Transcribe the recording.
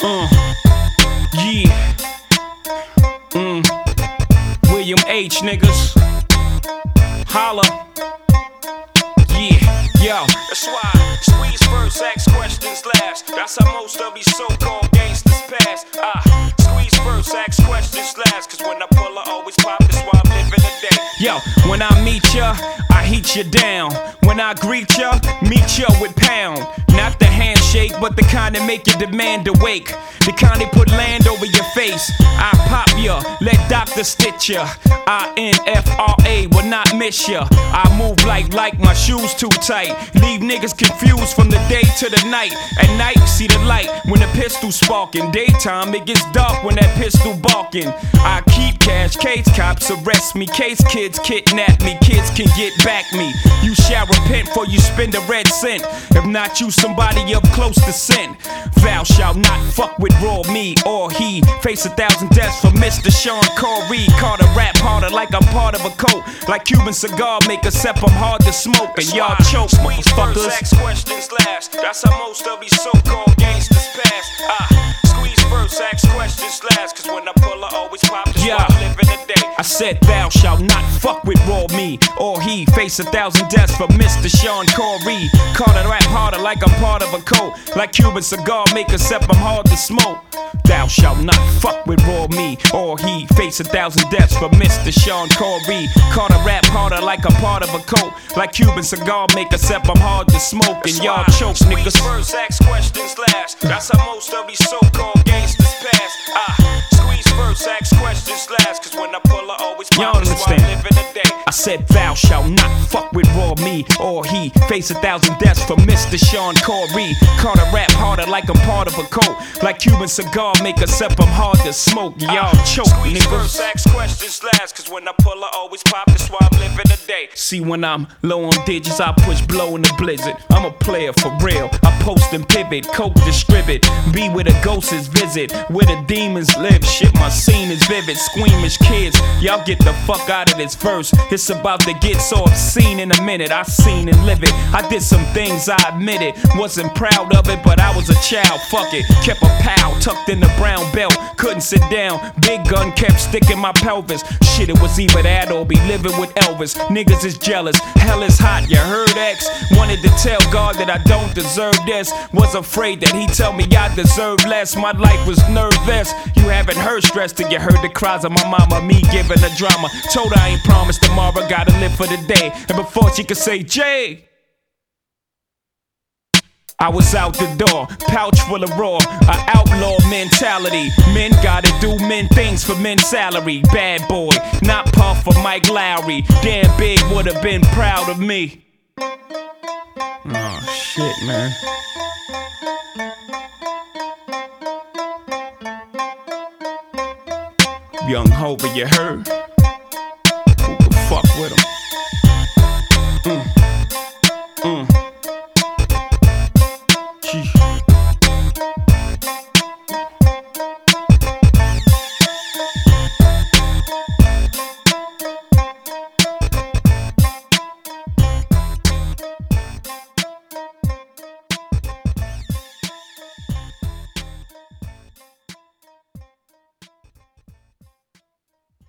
Yeah. William H. niggas. Holla. Yeah. Yo. That's why squeeze first, ask questions last. That's how most of these so-called gangsters pass. Squeeze first, ask questions last. Cause when I pull, I always pop. That's why I'm living the day. Yo, when I meet ya, I heat ya down. When I greet ya, meet ya with pound. Not the handshake, but the kind that make your demand awake. The kind that put land over your face. I pop ya, let doctor stitch ya. INFRA will not miss ya. I move like my shoes too tight. Leave niggas confused from the day to the night. At night, see the light when the pistol sparking. Daytime, it gets dark when that pistol barking. I keep cash, case cops arrest me. Case kids kidnap me, kids can get back me. You shall repent for you spend a red cent. If not you, somebody up close to sin. Thou shalt not fuck with raw me or he. Face 1,000 deaths for Mr. Sean Corey. Carter rap harder like I'm part of a cult. Like Cuban cigar maker, except I'm hard to smoke. And y'all choke, motherfuckers. Ask questions last. That's how most of these so-called gangsters pass. Squeeze first, ask questions last. Cause when I pull, I always pop. That's why I live in the day. I said thou shalt not fuck with raw me or he. Face 1,000 deaths for Mr. Sean Corey. Carter rap harder like I'm part of a cult. Like Cuban cigar maker, except I'm hard to smoke. Thou shalt not fuck with raw me or he. Face 1,000 deaths for Mr. Sean Corey. Carter rap harder like I'm part of a cult. Like Cuban cigar maker, except I'm hard to smoke. And y'all choke, niggas. First, ask questions last. That's how most of these so-called gangsters pass. Squeeze first, ask questions last. Cause when I pull, I always pop. Y'all understand? I said thou shalt not fuck with raw me or he. Face 1,000 deaths for Mr. Sean Corey. Carter rap harder like I'm part of a cult. Like Cuban cigar maker, except I'm hard to smoke. Y'all choke, niggas. First, ask questions last. Cause when I pull, I always pop. That's why I'm living the day. See, when I'm low on digits, I push blow in the blizzard. I'm a player for real. I post and pivot, coke distribute. Be where the ghosts visit, where the demons live. Shit, my scene is vivid. Squeamish kids, y'all get the fuck out of this verse. It's about to get so obscene in a minute. I seen and live it. I did some things, I admit it. Wasn't proud of it, but I was a child. Fuck it. Kept a pal tucked in the brown belt. Couldn't sit down. Big gun kept sticking my pelvis. Shit, it was either that or be living with Elvis. Niggas is jealous. Hell is hot. You heard X? Wanted to tell God that I don't deserve this. Was afraid that he tell me I deserve less. My life was nervous. You haven't heard stress till you heard the cries of my mama. Me giving the drama. Told her I ain't promised tomorrow. Gotta live for the day. And before she could say Jay, I was out the door, pouch full of raw, a outlaw mentality. Men gotta do men things for men's salary. Bad boy, not Puff or Mike Lowry. Damn Big would've been proud of me. Oh shit, man. Young Hova, you heard? Who could fuck with him?